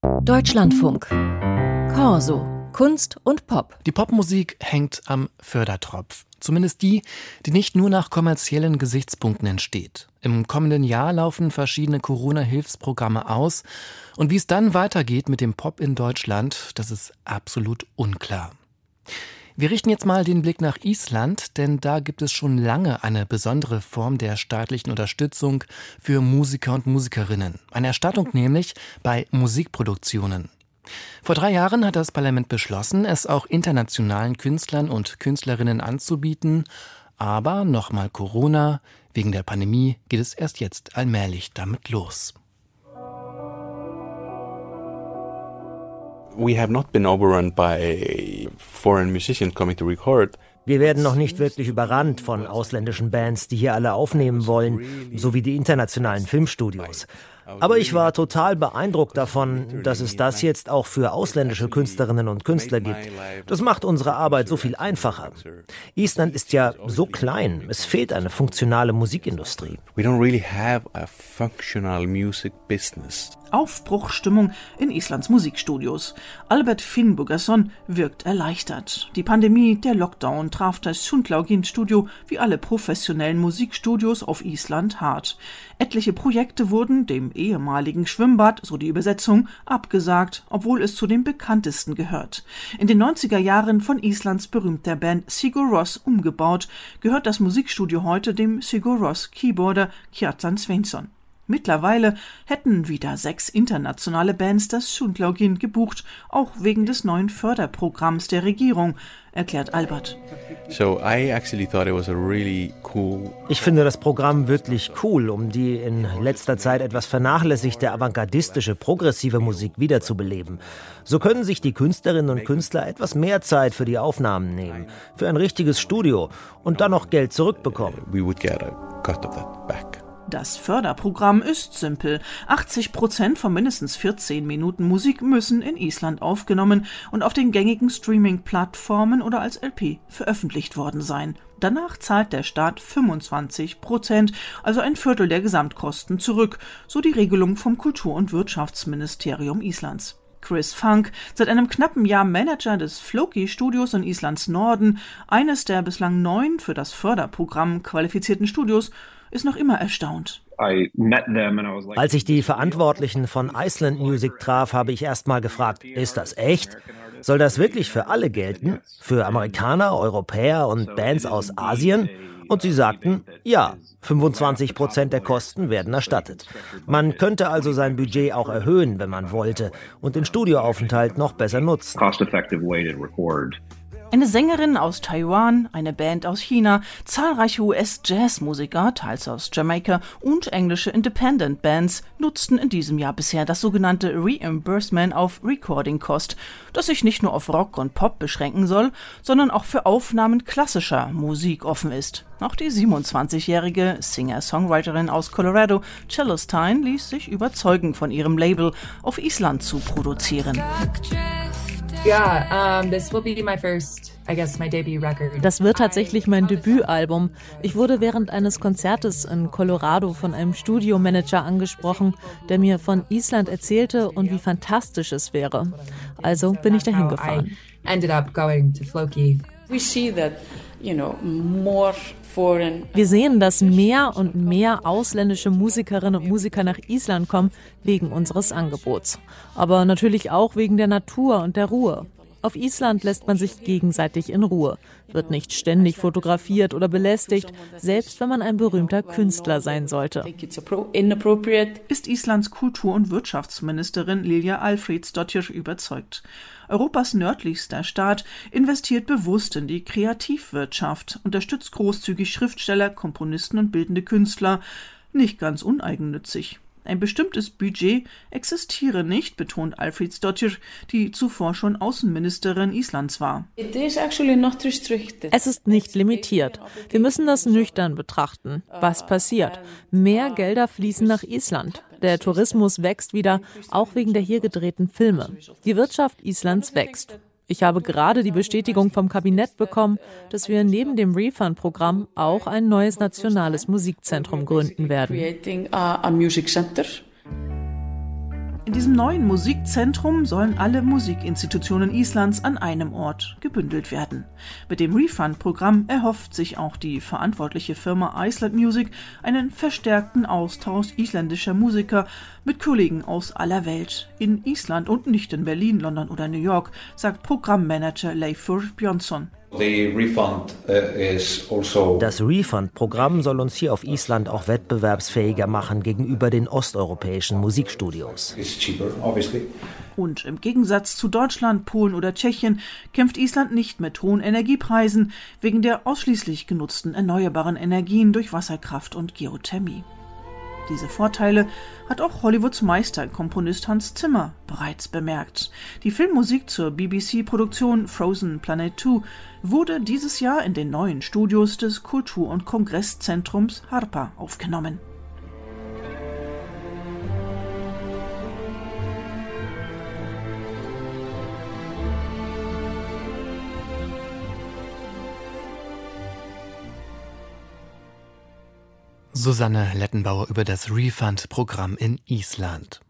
Deutschlandfunk. Corso. Kunst und Pop. Die Popmusik hängt am Fördertropf. Zumindest die nicht nur nach kommerziellen Gesichtspunkten entsteht. Im kommenden Jahr laufen verschiedene Corona-Hilfsprogramme aus. Und wie es dann weitergeht mit dem Pop in Deutschland, das ist absolut unklar. Wir richten jetzt mal den Blick nach Island, denn da gibt es schon lange eine besondere Form der staatlichen Unterstützung für Musiker und Musikerinnen. Eine Erstattung nämlich bei Musikproduktionen. Vor 3 Jahren hat das Parlament beschlossen, es auch internationalen Künstlern und Künstlerinnen anzubieten. Aber nochmal Corona, wegen der Pandemie geht es erst jetzt allmählich damit los. We have not been overrun by foreign musicians coming to record. Wir werden noch nicht wirklich überrannt von ausländischen Bands, die hier alle aufnehmen wollen, sowie die internationalen Filmstudios. Aber ich war total beeindruckt davon, dass es das jetzt auch für ausländische Künstlerinnen und Künstler gibt. Das macht unsere Arbeit so viel einfacher. Island ist ja so klein, es fehlt eine funktionale Musikindustrie. We don't really have a functional music business. Aufbruchsstimmung in Islands Musikstudios. Albert Finnbogason wirkt erleichtert. Die Pandemie, der Lockdown traf das Sundlaugin-Studio wie alle professionellen Musikstudios auf Island hart. Etliche Projekte wurden dem ehemaligen Schwimmbad, so die Übersetzung, abgesagt, obwohl es zu den bekanntesten gehört. In den 90er Jahren von Islands berühmter Band Sigur Rós umgebaut, gehört das Musikstudio heute dem Sigur Rós Keyboarder Kjartan Sveinsson. Mittlerweile hätten wieder 6 internationale Bands das Sundlaugin gebucht, auch wegen des neuen Förderprogramms der Regierung, erklärt Albert. Ich finde das Programm wirklich cool, um die in letzter Zeit etwas vernachlässigte avantgardistische, progressive Musik wiederzubeleben. So können sich die Künstlerinnen und Künstler etwas mehr Zeit für die Aufnahmen nehmen, für ein richtiges Studio und dann noch Geld zurückbekommen. We would get a cut of that back. Das Förderprogramm ist simpel. 80% von mindestens 14 Minuten Musik müssen in Island aufgenommen und auf den gängigen Streaming-Plattformen oder als LP veröffentlicht worden sein. Danach zahlt der Staat 25%, also ein Viertel der Gesamtkosten zurück, so die Regelung vom Kultur- und Wirtschaftsministerium Islands. Chris Funk, seit einem knappen Jahr Manager des Floki-Studios in Islands Norden, eines der bislang 9 für das Förderprogramm qualifizierten Studios, ist noch immer erstaunt. Als ich die Verantwortlichen von Iceland Music traf, habe ich erst mal gefragt, ist das echt? Soll das wirklich für alle gelten? Für Amerikaner, Europäer und Bands aus Asien? Und sie sagten, ja, 25% der Kosten werden erstattet. Man könnte also sein Budget auch erhöhen, wenn man wollte, und den Studioaufenthalt noch besser nutzen. Eine Sängerin aus Taiwan, eine Band aus China, zahlreiche US-Jazzmusiker, teils aus Jamaika und englische Independent-Bands nutzten in diesem Jahr bisher das sogenannte Reimbursement auf Recording Cost, das sich nicht nur auf Rock und Pop beschränken soll, sondern auch für Aufnahmen klassischer Musik offen ist. Auch die 27-jährige Singer-Songwriterin aus Colorado, Celestine, ließ sich überzeugen, von ihrem Label auf Island zu produzieren. Das wird tatsächlich mein Debütalbum. Ich wurde während eines Konzertes in Colorado von einem Studiomanager angesprochen, der mir von Island erzählte und wie fantastisch es wäre. Also bin ich dahin gefahren. Wir sehen, dass mehr und mehr ausländische Musikerinnen und Musiker nach Island kommen wegen unseres Angebots. Aber natürlich auch wegen der Natur und der Ruhe. Auf Island lässt man sich gegenseitig in Ruhe, wird nicht ständig fotografiert oder belästigt, selbst wenn man ein berühmter Künstler sein sollte. Ist Islands Kultur- und Wirtschaftsministerin Lilja Alfredsdóttir überzeugt. Europas nördlichster Staat investiert bewusst in die Kreativwirtschaft, unterstützt großzügig Schriftsteller, Komponisten und bildende Künstler, nicht ganz uneigennützig. Ein bestimmtes Budget existiere nicht, betont Alfredsdóttir, die zuvor schon Außenministerin Islands war. Es ist nicht limitiert. Wir müssen das nüchtern betrachten. Was passiert? Mehr Gelder fließen nach Island. Der Tourismus wächst wieder, auch wegen der hier gedrehten Filme. Die Wirtschaft Islands wächst. Ich habe gerade die Bestätigung vom Kabinett bekommen, dass wir neben dem Refund-Programm auch ein neues nationales Musikzentrum gründen werden. In diesem neuen Musikzentrum sollen alle Musikinstitutionen Islands an einem Ort gebündelt werden. Mit dem Refund-Programm erhofft sich auch die verantwortliche Firma Iceland Music einen verstärkten Austausch isländischer Musiker mit Kollegen aus aller Welt. In Island und nicht in Berlin, London oder New York, sagt Programmmanager Leifur Björnsson. Das Refund-Programm soll uns hier auf Island auch wettbewerbsfähiger machen gegenüber den osteuropäischen Musikstudios. Und im Gegensatz zu Deutschland, Polen oder Tschechien kämpft Island nicht mit hohen Energiepreisen wegen der ausschließlich genutzten erneuerbaren Energien durch Wasserkraft und Geothermie. Diese Vorteile hat auch Hollywoods Meisterkomponist Hans Zimmer bereits bemerkt. Die Filmmusik zur BBC-Produktion Frozen Planet 2 wurde dieses Jahr in den neuen Studios des Kultur- und Kongresszentrums Harpa aufgenommen. Susanne Lettenbauer über das Refund-Programm in Island.